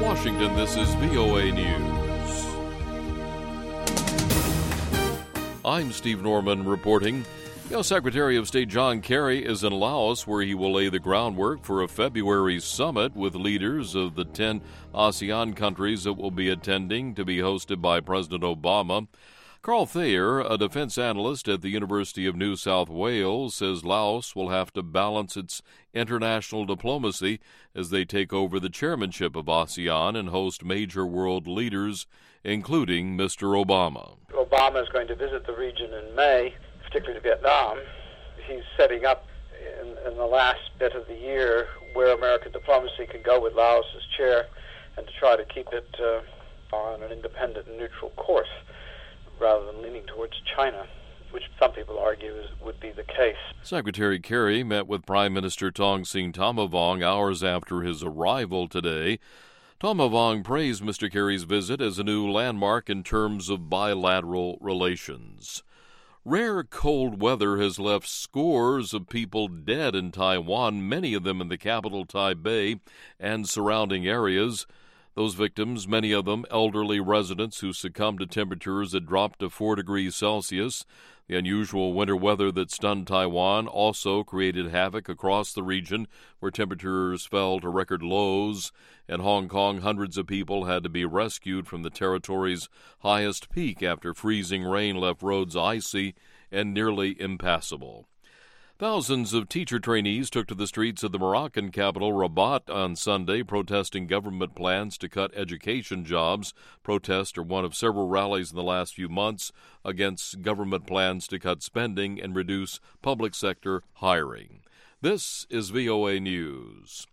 Washington, this is VOA News. I'm Steve Norman reporting. U.S. Secretary of State John Kerry is in Laos, where he will lay the groundwork for a February summit with leaders of the 10 ASEAN countries that will be attending, to be hosted by President Obama. Carl Thayer, a defense analyst at the University of New South Wales, says Laos will have to balance its international diplomacy as they take over the chairmanship of ASEAN and host major world leaders, including Mr. Obama. Obama is going to visit the region in May, particularly Vietnam. He's setting up in the last bit of the year where American diplomacy can go with Laos as chair and to try to keep it on an independent and neutral course, rather than leaning towards China, which some people argue would be the case. Secretary Kerry met with Prime Minister Tongsin Tamavong hours after his arrival today. Tamavong praised Mr. Kerry's visit as a new landmark in terms of bilateral relations. Rare cold weather has left scores of people dead in Taiwan, many of them in the capital Taipei and surrounding areas. Those victims, many of them elderly residents who succumbed to temperatures that dropped to 4 degrees Celsius. The unusual winter weather that stunned Taiwan also created havoc across the region, where temperatures fell to record lows. In Hong Kong, hundreds of people had to be rescued from the territory's highest peak after freezing rain left roads icy and nearly impassable. Thousands of teacher trainees took to the streets of the Moroccan capital, Rabat, on Sunday, protesting government plans to cut education jobs. Protests are one of several rallies in the last few months against government plans to cut spending and reduce public sector hiring. This is VOA News.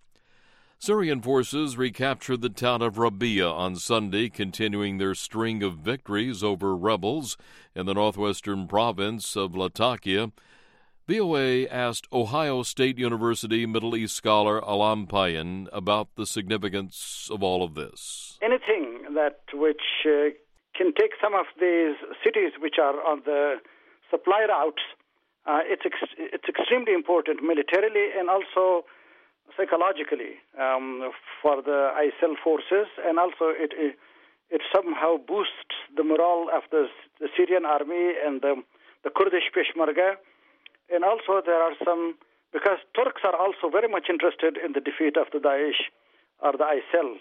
Syrian forces recaptured the town of Rabia on Sunday, continuing their string of victories over rebels in the northwestern province of Latakia. VOA asked Ohio State University Middle East scholar Alam Payan about the significance of all of this. Anything which can take some of these cities which are on the supply routes, it's extremely important militarily and also psychologically for the ISIL forces, and also it somehow boosts the morale of the Syrian army and the Kurdish Peshmerga. And also there are some, because Turks are also very much interested in the defeat of the Daesh, or the ISIL,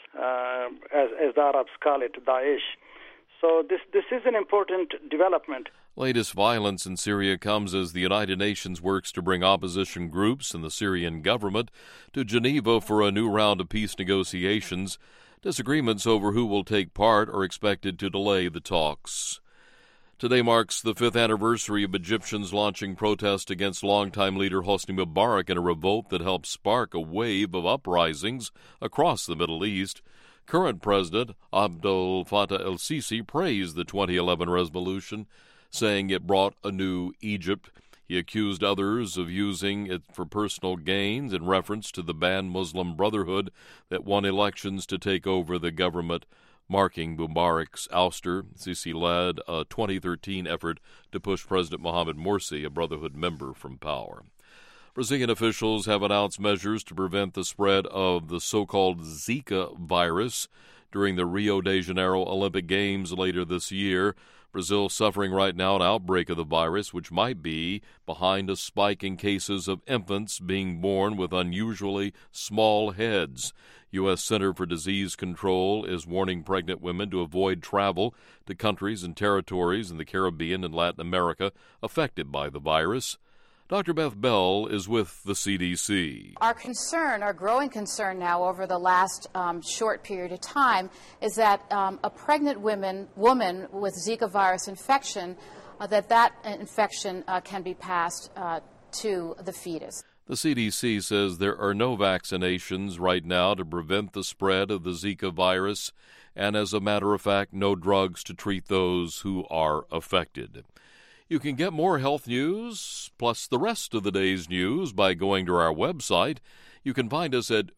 as the Arabs call it, Daesh. So this is an important development. Latest violence in Syria comes as the United Nations works to bring opposition groups and the Syrian government to Geneva for a new round of peace negotiations. Disagreements over who will take part are expected to delay the talks. Today marks the 5th anniversary of Egyptians launching protests against longtime leader Hosni Mubarak in a revolt that helped spark a wave of uprisings across the Middle East. Current President Abdel Fattah el-Sisi praised the 2011 resolution, saying it brought a new Egypt. He accused others of using it for personal gains in reference to the banned Muslim Brotherhood that won elections to take over the government. Marking Mubarak's ouster, Sisi led a 2013 effort to push President Mohamed Morsi, a Brotherhood member, from power. Brazilian officials have announced measures to prevent the spread of the so-called Zika virus during the Rio de Janeiro Olympic Games later this year. Brazil suffering right now an outbreak of the virus, which might be behind a spike in cases of infants being born with unusually small heads. U.S. Center for Disease Control is warning pregnant women to avoid travel to countries and territories in the Caribbean and Latin America affected by the virus. Dr. Beth Bell is with the CDC. Our growing concern now over the last short period of time is that a pregnant woman with Zika virus infection, that infection can be passed to the fetus. The CDC says there are no vaccinations right now to prevent the spread of the Zika virus, and as a matter of fact, no drugs to treat those who are affected. You can get more health news, plus the rest of the day's news, by going to our website. You can find us at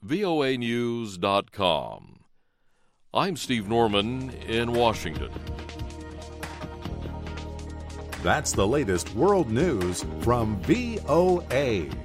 voanews.com. I'm Steve Norman in Washington. That's the latest world news from VOA.